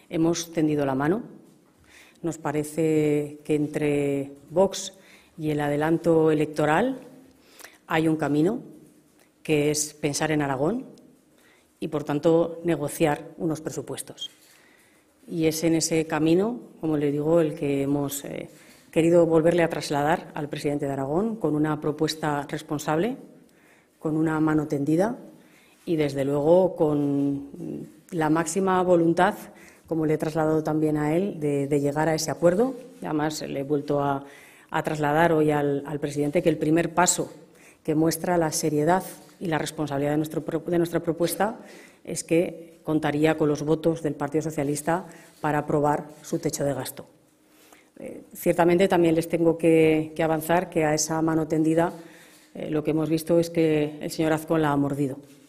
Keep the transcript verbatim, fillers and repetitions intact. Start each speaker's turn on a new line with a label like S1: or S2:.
S1: hemos tendido la mano. Nos parece que entre Vox y el adelanto electoral hay un camino, que es pensar en Aragón y, por tanto, negociar unos presupuestos. Y es en ese camino, como le digo, el que hemos eh, querido volverle a trasladar al presidente de Aragón con una propuesta responsable, con una mano tendida y, desde luego, con la máxima voluntad, como le he trasladado también a él, de, de llegar a ese acuerdo. Además, le he vuelto a, a trasladar hoy al, al presidente que el primer paso que muestra la seriedad y la responsabilidad de, nuestro, de nuestra propuesta es que contaría con los votos del Partido Socialista para aprobar su techo de gasto. Eh, ciertamente también les tengo que, que avanzar que a esa mano tendida eh, lo que hemos visto es que el señor Azcón la ha mordido.